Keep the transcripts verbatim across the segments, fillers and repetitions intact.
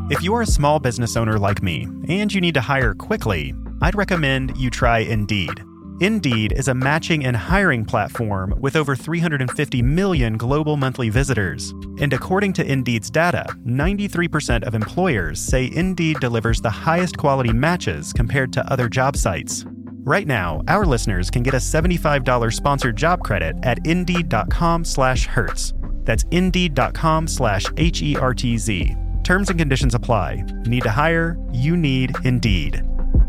If you're a small business owner like me and you need to hire quickly, I'd recommend you try Indeed. Indeed is a matching and hiring platform with over three hundred fifty million global monthly visitors. And according to Indeed's data, ninety-three percent of employers say Indeed delivers the highest quality matches compared to other job sites. Right now, our listeners can get a seventy-five dollars sponsored job credit at Indeed.com slash Hertz. That's Indeed.com slash H E R T Z. Terms and conditions apply. Need to hire? You need Indeed.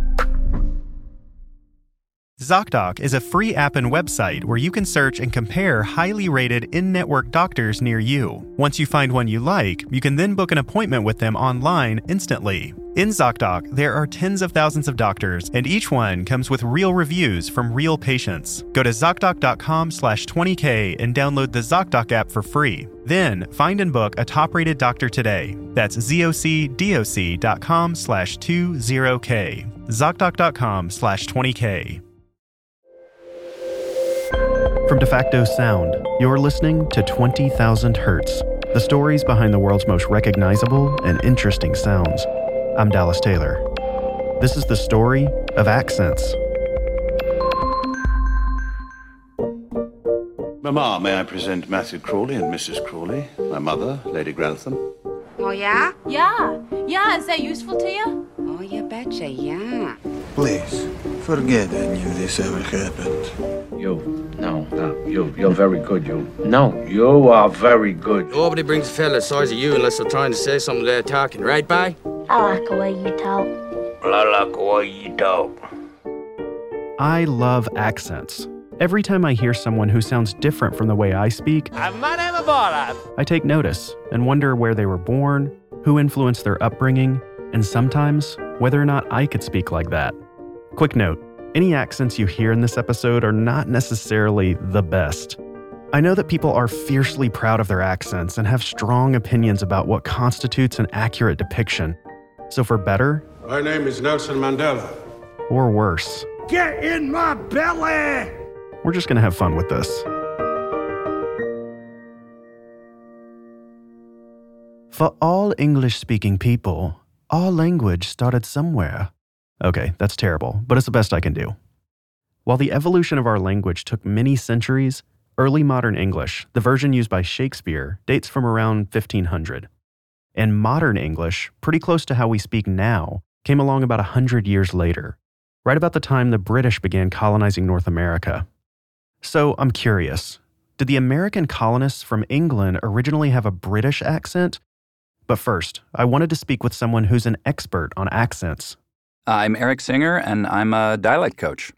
ZocDoc is a free app and website where you can search and compare highly rated in-network doctors near you. Once you find one you like, you can then book an appointment with them online instantly. In ZocDoc, there are tens of thousands of doctors, and each one comes with real reviews from real patients. Go to ZocDoc.com slash 20K and download the ZocDoc app for free. Then, find and book a top-rated doctor today. That's ZocDoc.com slash 20K. ZocDoc.com slash 20K. From DeFacto Sound, you're listening to twenty thousand Hertz, the stories behind the world's most recognizable and interesting sounds. I'm Dallas Taylor. This is the story of accents. Mamma, may I present Matthew Crawley and Missus Crawley, my mother, Lady Grantham. Oh, yeah? Yeah. Yeah, is that useful to you? Oh, you betcha, yeah. Please, forget any of this ever happened. You, no, no, you, you're very good, you. No, you are very good. Nobody brings a fella the size of you unless they're trying to say something they're talking, right, bye? I like the way you talk. I like the way you talk. I love accents. Every time I hear someone who sounds different from the way I speak, I take notice and wonder where they were born, who influenced their upbringing, and sometimes whether or not I could speak like that. Quick note, any accents you hear in this episode are not necessarily the best. I know that people are fiercely proud of their accents and have strong opinions about what constitutes an accurate depiction. So for better, my name is Nelson Mandela. Or worse, get in my belly! We're just going to have fun with this. For all English-speaking people, our language started somewhere. Okay, that's terrible, but it's the best I can do. While the evolution of our language took many centuries, early modern English, the version used by Shakespeare, dates from around fifteen hundred. And modern English, pretty close to how we speak now, came along about one hundred years later, right about the time the British began colonizing North America. So I'm curious, did the American colonists from England originally have a British accent? But first, I wanted to speak with someone who's an expert on accents. I'm Eric Singer, and I'm a dialect coach.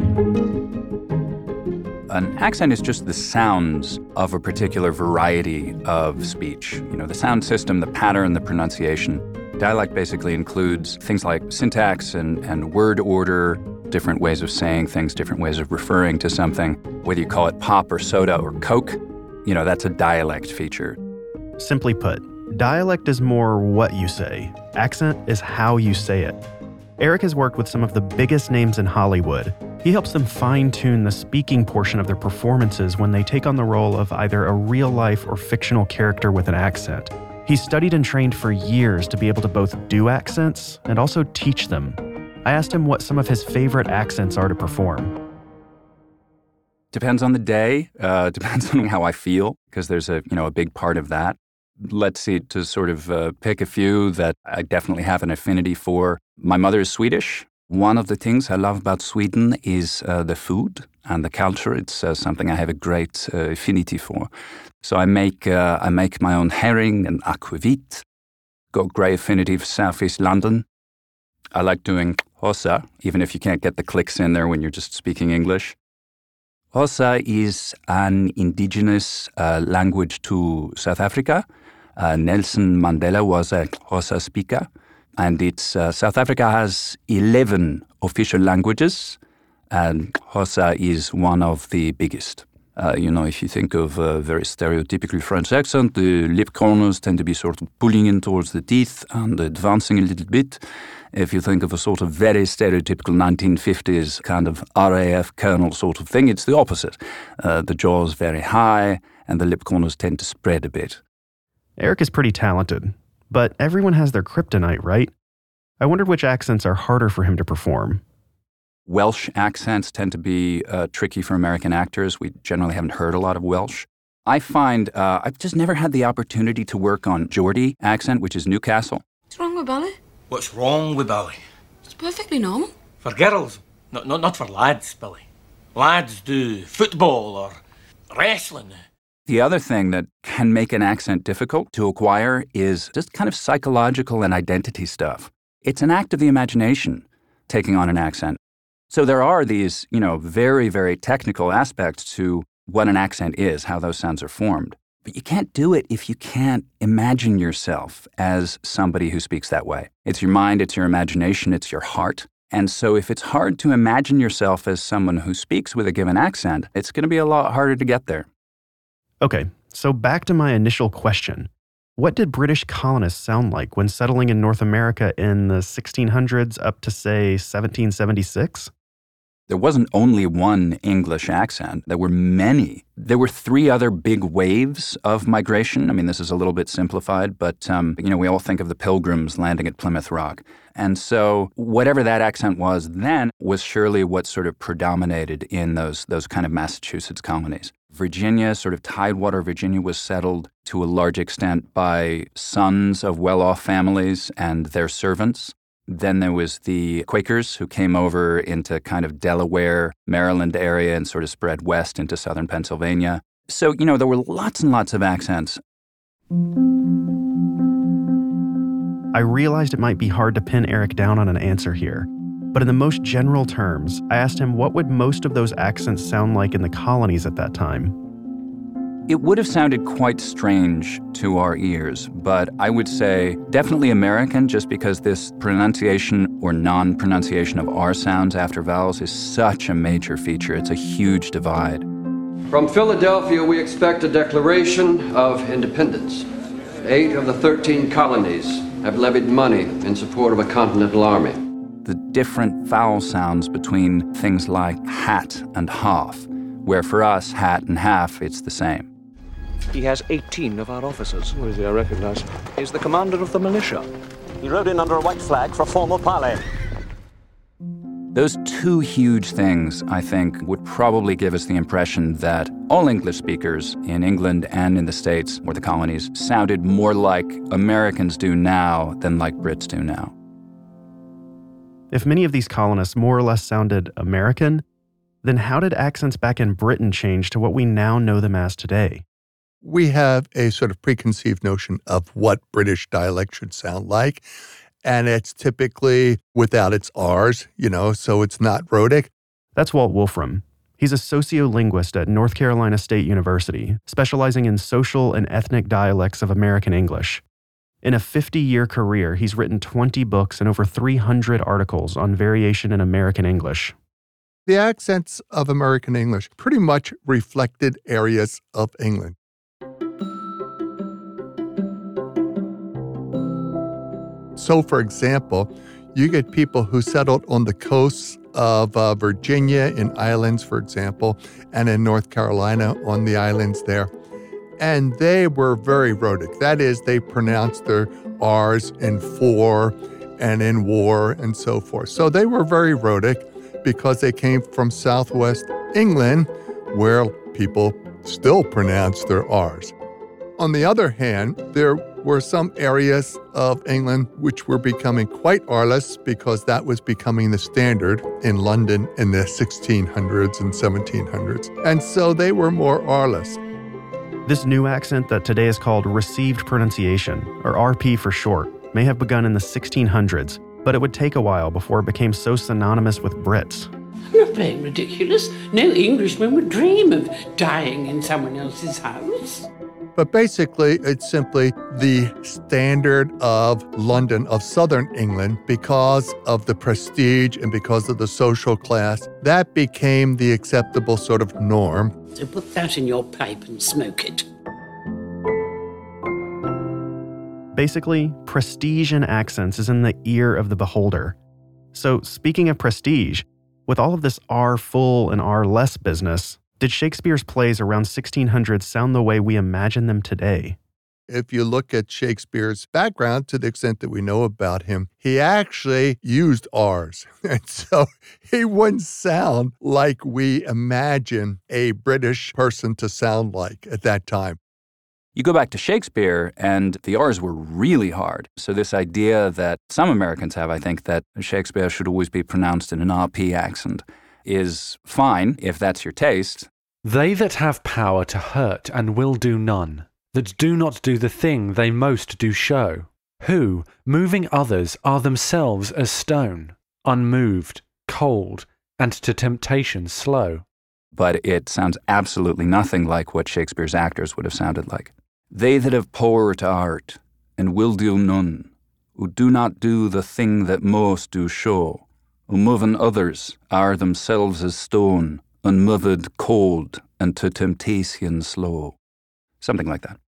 An accent is just the sounds of a particular variety of speech. You know, the sound system, the pattern, the pronunciation. Dialect basically includes things like syntax and, and word order, different ways of saying things, different ways of referring to something. Whether you call it pop or soda or Coke, you know, that's a dialect feature. Simply put, dialect is more what you say. Accent is how you say it. Eric has worked with some of the biggest names in Hollywood. He helps them fine-tune the speaking portion of their performances when they take on the role of either a real-life or fictional character with an accent. He's studied and trained for years to be able to both do accents and also teach them. I asked him what some of his favorite accents are to perform. Depends on the day, uh, depends on how I feel, because there's a, you know, a big part of that. Let's see, to sort of uh, pick a few that I definitely have an affinity for. My mother is Swedish. One of the things I love about Sweden is uh, the food and the culture. It's uh, something I have a great uh, affinity for. So I make uh, I make my own herring and aquavit. Got great affinity for Southeast London. I like doing Xhosa, even if you can't get the clicks in there when you're just speaking English. Xhosa is an indigenous uh, language to South Africa. Uh, Nelson Mandela was a Xhosa speaker. And it's uh, South Africa has eleven official languages, and Xhosa is one of the biggest. Uh, you know, if you think of a very stereotypical French accent, the lip corners tend to be sort of pulling in towards the teeth and advancing a little bit. If you think of a sort of very stereotypical nineteen fifties kind of R A F colonel sort of thing, it's the opposite. Uh, the jaw is very high, and the lip corners tend to spread a bit. Eric is pretty talented, But everyone has their kryptonite, right? I wondered which accents are harder for him to perform. Welsh accents tend to be uh, tricky for American actors. We generally haven't heard a lot of Welsh. I find uh, I've just never had the opportunity to work on Geordie accent, which is Newcastle. What's wrong with Billy? What's wrong with Billy? It's perfectly normal. For girls, not, not, not for lads, Billy. Lads do football or wrestling. The other thing that can make an accent difficult to acquire is just kind of psychological and identity stuff. It's an act of the imagination, taking on an accent. So there are these, you know, very, very technical aspects to what an accent is, how those sounds are formed. But you can't do it if you can't imagine yourself as somebody who speaks that way. It's your mind, it's your imagination, it's your heart. And so if it's hard to imagine yourself as someone who speaks with a given accent, it's going to be a lot harder to get there. Okay, so back to my initial question. What did British colonists sound like when settling in North America in the sixteen hundreds up to, say, seventeen seventy-six? There wasn't only one English accent. There were many. There were three other big waves of migration. I mean, this is a little bit simplified, but, um, you know, we all think of the Pilgrims landing at Plymouth Rock. And so whatever that accent was then was surely what sort of predominated in those, those kind of Massachusetts colonies. Virginia, sort of Tidewater, Virginia, was settled to a large extent by sons of well-off families and their servants. Then there was the Quakers who came over into kind of Delaware, Maryland area and sort of spread west into southern Pennsylvania. So, you know, there were lots and lots of accents. I realized it might be hard to pin Eric down on an answer here. But in the most general terms, I asked him what would most of those accents sound like in the colonies at that time. It would have sounded quite strange to our ears, but I would say definitely American, just because this pronunciation or non-pronunciation of R sounds after vowels is such a major feature. It's a huge divide. From Philadelphia, we expect a declaration of independence. Eight of the thirteen colonies have levied money in support of a continental army. The different vowel sounds between things like hat and half, where for us, hat and half, it's the same. He has eighteen of our officers. Who is he? I recognize. He's the commander of the militia. He rode in under a white flag for formal parley. Those two huge things, I think, would probably give us the impression that all English speakers in England and in the States, or the colonies, sounded more like Americans do now than like Brits do now. If many of these colonists more or less sounded American, then how did accents back in Britain change to what we now know them as today? We have a sort of preconceived notion of what British dialect should sound like, and it's typically without its R's, you know, so it's not rhotic. That's Walt Wolfram. He's a sociolinguist at North Carolina State University, specializing in social and ethnic dialects of American English. In a fifty-year career, he's written twenty books and over three hundred articles on variation in American English. The accents of American English pretty much reflected areas of England. So, for example, you get people who settled on the coasts of uh, Virginia in islands, for example, and in North Carolina on the islands there. And they were very rhotic. That is, they pronounced their R's in for and in war and so forth. So they were very rhotic because they came from southwest England, where people still pronounce their R's. On the other hand, there were some areas of England which were becoming quite R-less because that was becoming the standard in London in the sixteen hundreds and seventeen hundreds. And so they were more R-less. This new accent that today is called received pronunciation, or R P for short, may have begun in the sixteen hundreds, but it would take a while before it became so synonymous with Brits. I'm not being ridiculous. No Englishman would dream of dying in someone else's house. But basically, it's simply the standard of London, of southern England, because of the prestige and because of the social class. That became the acceptable sort of norm. So put that in your pipe and smoke it. Basically, prestige in accents is in the ear of the beholder. So speaking of prestige, with all of this R full and R less business, did Shakespeare's plays around sixteen hundred sound the way we imagine them today? If you look at Shakespeare's background, to the extent that we know about him, he actually used R's. And so he wouldn't sound like we imagine a British person to sound like at that time. You go back to Shakespeare, and the R's were really hard. So this idea that some Americans have, I think, that Shakespeare should always be pronounced in an R P accent is fine if that's your taste. They that have power to hurt and will do none, that do not do the thing they most do show, who, moving others, are themselves as stone, unmoved, cold, and to temptation slow. But it sounds absolutely nothing like what Shakespeare's actors would have sounded like. They that have power to art, and will do none, who do not do the thing that most do show, who moving others are themselves as stone, unmoved, cold, and to temptation slow. Something like that.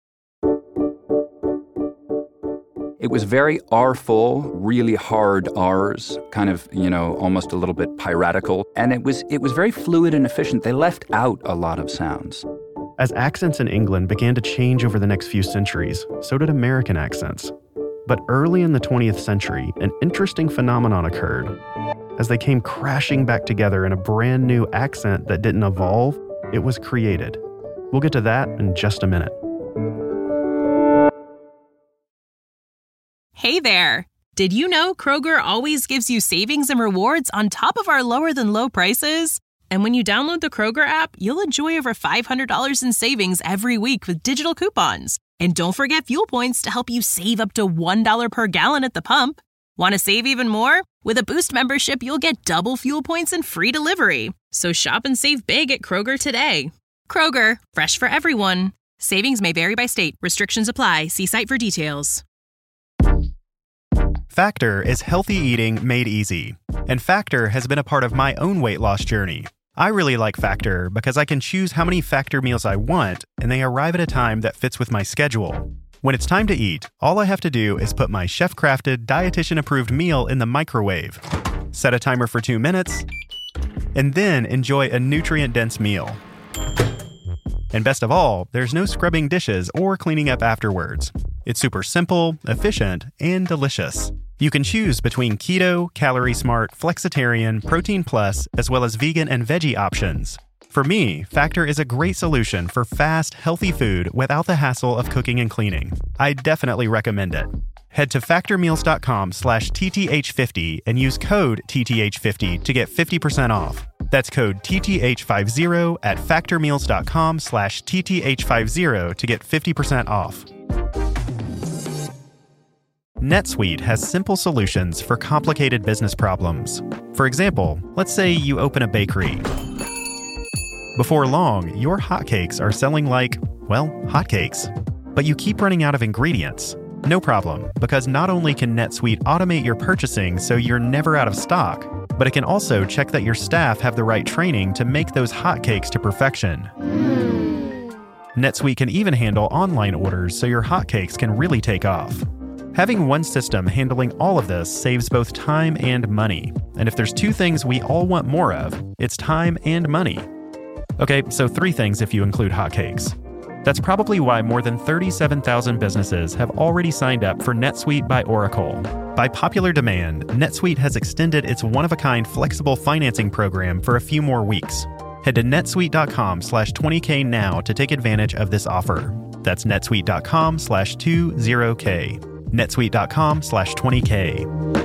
It was very R-full, really hard R's, kind of, you know, almost a little bit piratical. And it was it was very fluid and efficient. They left out a lot of sounds. As accents in England began to change over the next few centuries, so did American accents. But early in the twentieth century, an interesting phenomenon occurred. As they came crashing back together in a brand new accent that didn't evolve, it was created. We'll get to that in just a minute. Hey there! Did you know Kroger always gives you savings and rewards on top of our lower than low prices? And when you download the Kroger app, you'll enjoy over five hundred dollars in savings every week with digital coupons. And don't forget fuel points to help you save up to one dollar per gallon at the pump. Want to save even more? With a Boost membership, you'll get double fuel points and free delivery. So shop and save big at Kroger today. Kroger, fresh for everyone. Savings may vary by state. Restrictions apply. See site for details. Factor is healthy eating made easy. And Factor has been a part of my own weight loss journey. I really like Factor because I can choose how many Factor meals I want, and they arrive at a time that fits with my schedule. When it's time to eat, all I have to do is put my chef-crafted, dietitian-approved meal in the microwave, set a timer for two minutes, and then enjoy a nutrient-dense meal. And best of all, there's no scrubbing dishes or cleaning up afterwards. It's super simple, efficient, and delicious. You can choose between keto, calorie smart, flexitarian, protein plus, as well as vegan and veggie options. For me, Factor is a great solution for fast, healthy food without the hassle of cooking and cleaning. I definitely recommend it. Head to factormeals.com slash TTH50 and use code T T H fifty to get fifty percent off. That's code T T H fifty at factormeals.com slash TTH50 to get fifty percent off. NetSuite has simple solutions for complicated business problems. For example, let's say you open a bakery. Before long, your hotcakes are selling like, well, hotcakes. But you keep running out of ingredients. No problem, because not only can NetSuite automate your purchasing so you're never out of stock, but it can also check that your staff have the right training to make those hotcakes to perfection. Mm. NetSuite can even handle online orders so your hotcakes can really take off. Having one system handling all of this saves both time and money. And if there's two things we all want more of, it's time and money. Okay, so three things if you include hotcakes. That's probably why more than thirty-seven thousand businesses have already signed up for NetSuite by Oracle. By popular demand, NetSuite has extended its one-of-a-kind flexible financing program for a few more weeks. Head to netsuite.com slash 20K now to take advantage of this offer. That's netsuite.com slash 20K. netsuite.com slash 20K.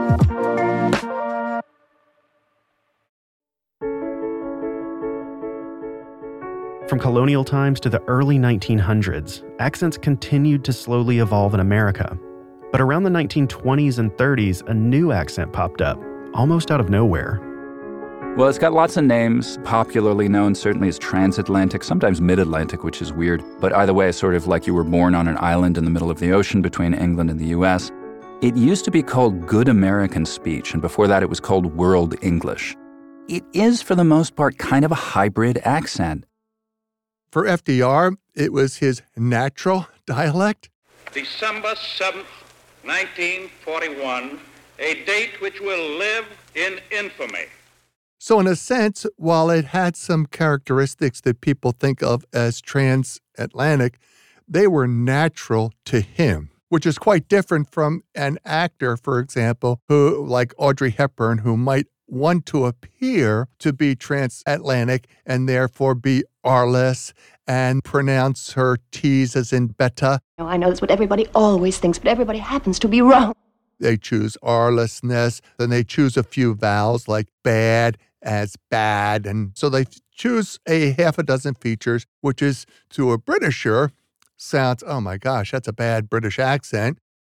From colonial times to the early nineteen hundreds, accents continued to slowly evolve in America. But around the nineteen twenties and thirties, a new accent popped up, almost out of nowhere. Well, it's got lots of names, popularly known certainly as transatlantic, sometimes mid-Atlantic, which is weird. But either way, it's sort of like you were born on an island in the middle of the ocean between England and the U S. It used to be called Good American Speech, and before that it was called World English. It is, for the most part, kind of a hybrid accent. For F D R, it was his natural dialect. December seventh, nineteen forty-one, a date which will live in infamy. So in a sense, while it had some characteristics that people think of as transatlantic, they were natural to him, which is quite different from an actor, for example, who, like Audrey Hepburn, who might want to appear to be transatlantic and therefore be R-less and pronounce her T's as in beta. I know that's what everybody always thinks, but everybody happens to be wrong. They choose R-lessness, then they choose a few vowels like bad as bad, and so they choose a half a dozen features, which is, to a Britisher, sounds, oh my gosh, that's a bad British accent.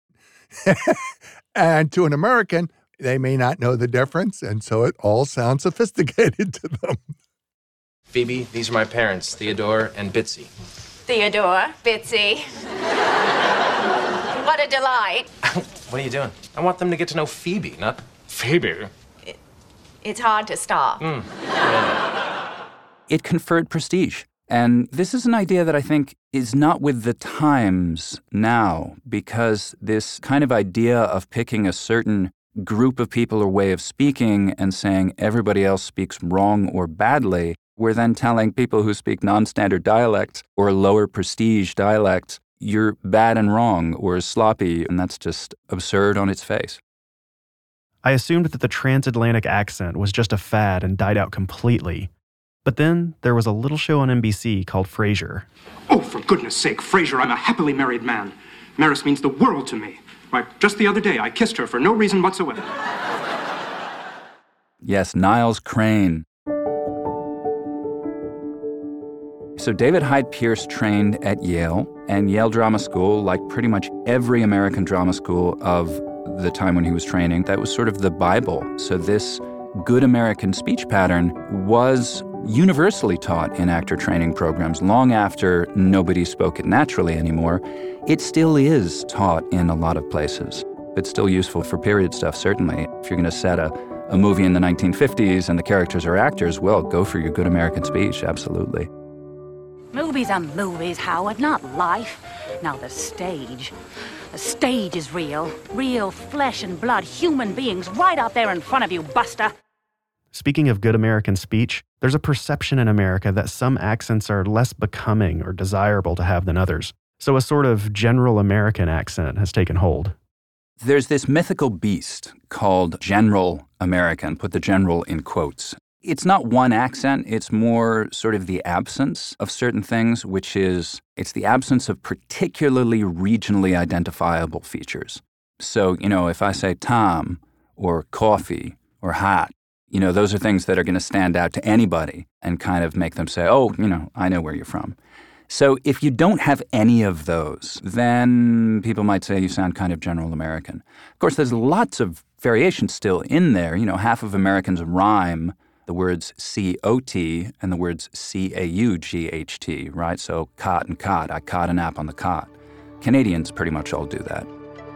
And to an American, they may not know the difference, and so it all sounds sophisticated to them. Phoebe, these are my parents, Theodore and Bitsy. Theodore, Bitsy. What a delight. What are you doing? I want them to get to know Phoebe, not Phoebe. It, it's hard to stop. Mm. It conferred prestige. And this is an idea that I think is not with the times now, because this kind of idea of picking a certain group of people or way of speaking and saying everybody else speaks wrong or badly, we're then telling people who speak non-standard dialects or lower prestige dialects, you're bad and wrong or sloppy, and that's just absurd on its face. I assumed that the transatlantic accent was just a fad and died out completely. But then there was a little show on N B C called Frasier. Oh, for goodness sake, Frasier, I'm a happily married man. Maris means the world to me. Why, just the other day, I kissed her for no reason whatsoever. Yes, Niles Crane. So David Hyde Pierce trained at Yale, and Yale Drama School, like pretty much every American drama school of the time when he was training, that was sort of the Bible. So this good American speech pattern was universally taught in actor training programs long after nobody spoke it naturally anymore. It still is taught in a lot of places. It's still useful for period stuff, certainly. If you're going to set a, a movie in the nineteen fifties and the characters are actors, well, go for your good American speech, absolutely. Movies are movies, Howard, not life. Now the stage. The stage is real. Real flesh and blood, human beings right out there in front of you, Buster. Speaking of good American speech, there's a perception in America that some accents are less becoming or desirable to have than others. So a sort of general American accent has taken hold. There's this mythical beast called General American, put the general in quotes. It's not one accent, it's more sort of the absence of certain things, which is, it's the absence of particularly regionally identifiable features. So, you know, if I say Tom or coffee or hot, you know, those are things that are going to stand out to anybody and kind of make them say, oh, you know, I know where you're from. So if you don't have any of those, then people might say you sound kind of general American. Of course, there's lots of variations still in there. You know, half of Americans rhyme the words C O T and the words C A U G H T, right? So cot and cot, I caught a nap on the cot. Canadians pretty much all do that.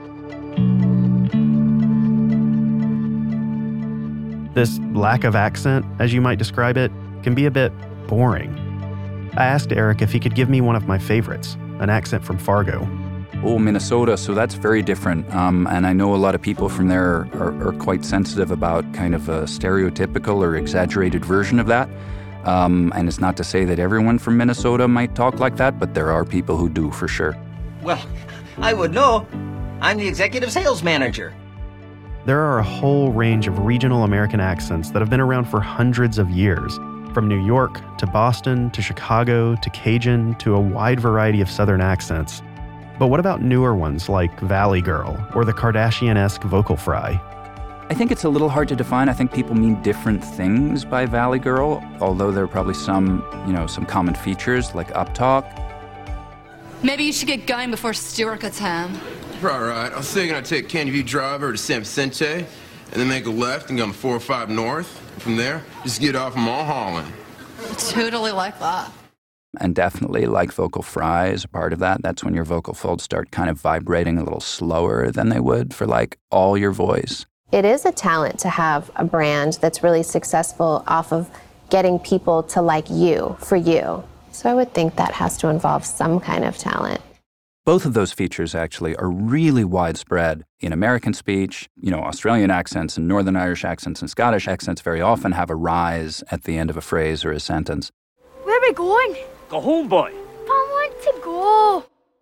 This lack of accent, as you might describe it, can be a bit boring. I asked Eric if he could give me one of my favorites, an accent from Fargo. Oh, Minnesota, so that's very different. Um, and I know a lot of people from there are, are, are quite sensitive about kind of a stereotypical or exaggerated version of that. Um, and it's not to say that everyone from Minnesota might talk like that, but there are people who do for sure. Well, I would know. I'm the executive sales manager. There are a whole range of regional American accents that have been around for hundreds of years, from New York to Boston to Chicago to Cajun to a wide variety of Southern accents. But what about newer ones like Valley Girl or the Kardashian-esque vocal fry? I think it's a little hard to define. I think people mean different things by Valley Girl, although there are probably some, you know, some common features like uptalk. Maybe you should get going before Stuart gets home. Right, right. I was thinking I'd take Candy View Drive over to San Vicente and then make a left and go on four oh five North. And from there, just get off Mulholland. Totally like that. And definitely like vocal fry is a part of that. That's when your vocal folds start kind of vibrating a little slower than they would for like all your voice. It is a talent to have a brand that's really successful off of getting people to like you for you. So I would think that has to involve some kind of talent. Both of those features actually are really widespread in American speech. You know, Australian accents and Northern Irish accents and Scottish accents very often have a rise at the end of a phrase or a sentence. Where are we going? Go home, boy. I want to go.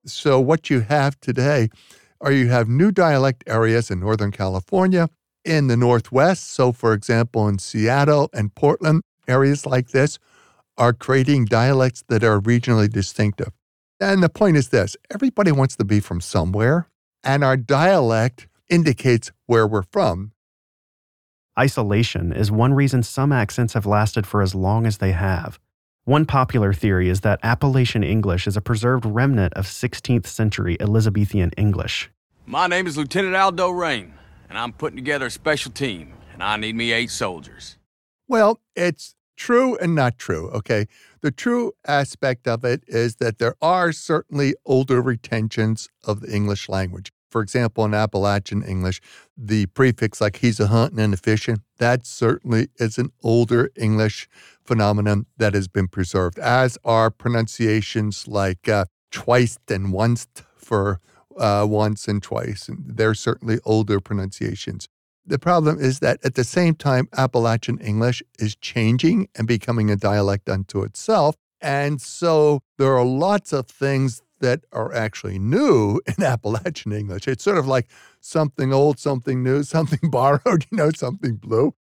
So what you have today are you have new dialect areas in Northern California, in the Northwest. So, for example, in Seattle and Portland, areas like this are creating dialects that are regionally distinctive. And the point is this, everybody wants to be from somewhere, and our dialect indicates where we're from. Isolation is one reason some accents have lasted for as long as they have. One popular theory is that Appalachian English is a preserved remnant of sixteenth century Elizabethan English. My name is Lieutenant Aldo Rain, and I'm putting together a special team, and I need me eight soldiers. Well, it's true and not true, okay? The true aspect of it is that there are certainly older retentions of the English language. For example, in Appalachian English, the prefix like he's a hunting and a fishing, that certainly is an older English phenomenon that has been preserved, as are pronunciations like uh, twice and once for uh, once and twice. And they're certainly older pronunciations. The problem is that at the same time, Appalachian English is changing and becoming a dialect unto itself. And so there are lots of things that are actually new in Appalachian English. It's sort of like something old, something new, something borrowed, you know, something blue.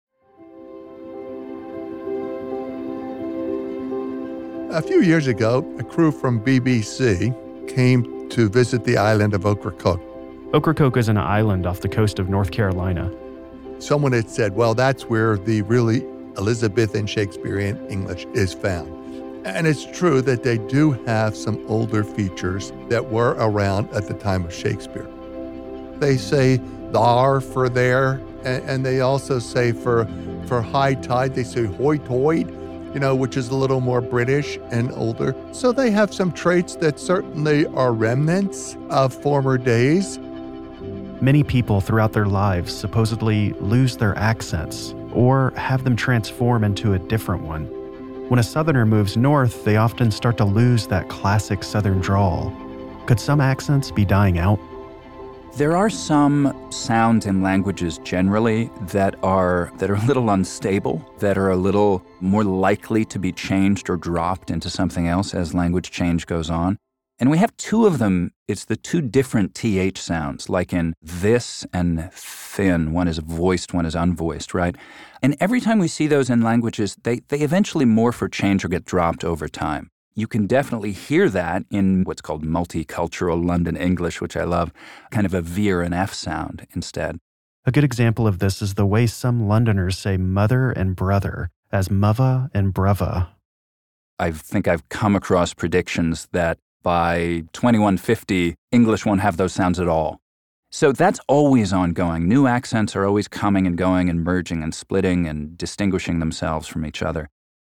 A few years ago, a crew from B B C came to visit the island of Ocracoke. Ocracoke is an island off the coast of North Carolina. Someone had said, well, that's where the really Elizabethan Shakespearean English is found. And it's true that they do have some older features that were around at the time of Shakespeare. They say thar for there, and, and they also say for for high tide, they say hoy-toid, you know, which is a little more British and older. So they have some traits that certainly are remnants of former days. Many people throughout their lives supposedly lose their accents or have them transform into a different one. When a Southerner moves north, they often start to lose that classic Southern drawl. Could some accents be dying out? There are some sounds in languages generally that are that are a little unstable, that are a little more likely to be changed or dropped into something else as language change goes on. And we have two of them. It's the two different T H sounds, like in this and thin. One is voiced, one is unvoiced, right? And every time we see those in languages, they, they eventually morph or change or get dropped over time. You can definitely hear that in what's called multicultural London English, which I love, kind of a V or an F sound instead. A good example of this is the way some Londoners say mother and brother as muvva and bruvva. I think I've come across predictions that by twenty-one fifty, English won't have those sounds at all. So that's always ongoing. New accents are always coming and going and merging and splitting and distinguishing themselves from each other.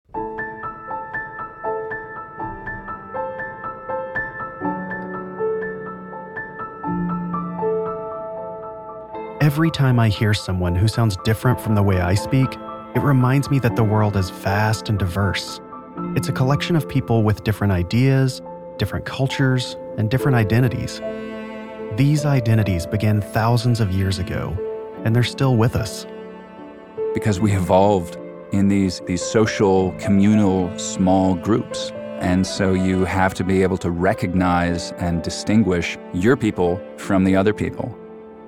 Every time I hear someone who sounds different from the way I speak, it reminds me that the world is vast and diverse. It's a collection of people with different ideas, different cultures, and different identities. These identities began thousands of years ago, and they're still with us. Because we evolved in these, these social, communal, small groups. And so you have to be able to recognize and distinguish your people from the other people.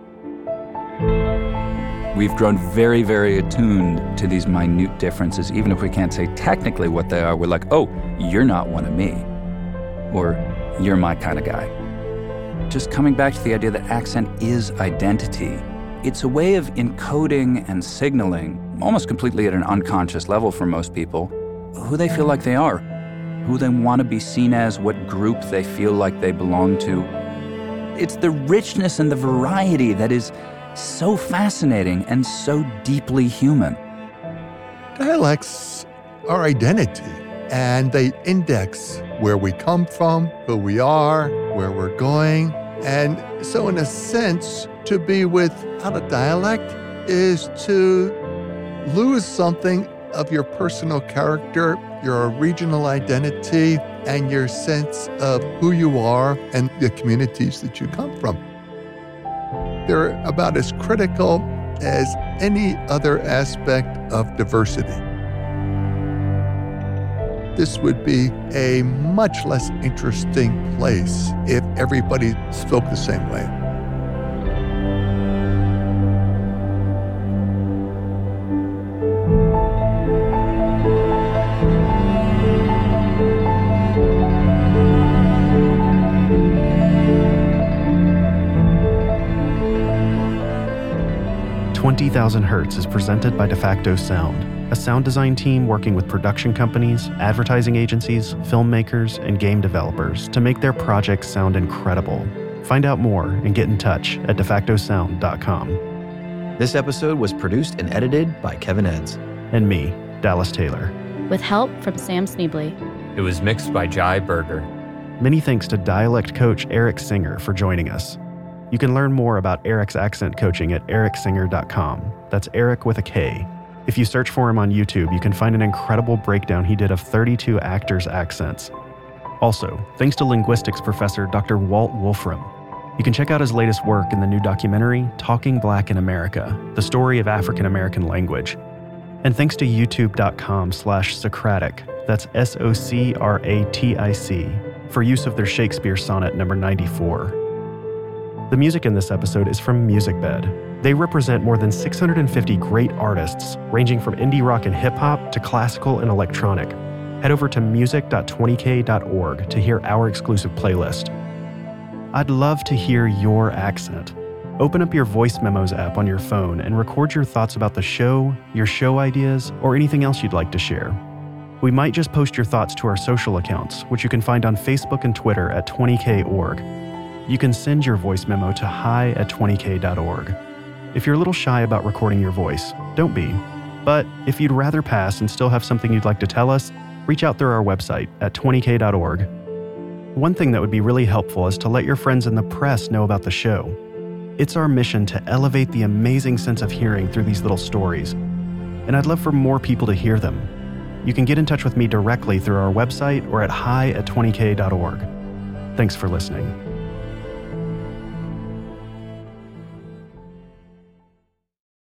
We've grown very, very attuned to these minute differences. Even if we can't say technically what they are, we're like, oh, you're not one of me. Or you're my kind of guy. Just coming back to the idea that accent is identity. It's a way of encoding and signaling, almost completely at an unconscious level for most people, who they feel like they are, who they want to be seen as, what group they feel like they belong to. It's the richness and the variety that is so fascinating and so deeply human. Dialects are identity, and they index where we come from, who we are, where we're going. And so in a sense, to be without a dialect is to lose something of your personal character, your regional identity, and your sense of who you are and the communities that you come from. They're about as critical as any other aspect of diversity. this would be a much less interesting place if everybody spoke the same way. twenty thousand Hertz is presented by DeFacto Sound, a sound design team working with production companies, advertising agencies, filmmakers, and game developers to make their projects sound incredible. Find out more and get in touch at defacto sound dot com. This episode was produced and edited by Kevin Edds. And me, Dallas Taylor. With help from Sam Sneebly. It was mixed by Jai Berger. Many thanks to dialect coach Eric Singer for joining us. You can learn more about Eric's accent coaching at eric singer dot com. That's Eric with a K. If you search for him on YouTube, you can find an incredible breakdown he did of thirty-two actors' accents. Also, thanks to linguistics professor Doctor Walt Wolfram. You can check out his latest work in the new documentary, Talking Black in America, the story of African American language. And thanks to youtube.com slash Socratic, that's S O C R A T I C, for use of their Shakespeare sonnet number ninety-four. The music in this episode is from MusicBed. They represent more than six hundred fifty great artists, ranging from indie rock and hip-hop to classical and electronic. Head over to music dot twenty k dot org to hear our exclusive playlist. I'd love to hear your accent. Open up your Voice Memos app on your phone and record your thoughts about the show, your show ideas, or anything else you'd like to share. We might just post your thoughts to our social accounts, which you can find on Facebook and Twitter at twenty k dot org. You can send your voice memo to hi at twenty k dot org. If you're a little shy about recording your voice, don't be. But if you'd rather pass and still have something you'd like to tell us, reach out through our website at twenty k dot org. One thing that would be really helpful is to let your friends in the press know about the show. It's our mission to elevate the amazing sense of hearing through these little stories, and I'd love for more people to hear them. You can get in touch with me directly through our website or at hi at twenty k dot org. Thanks for listening.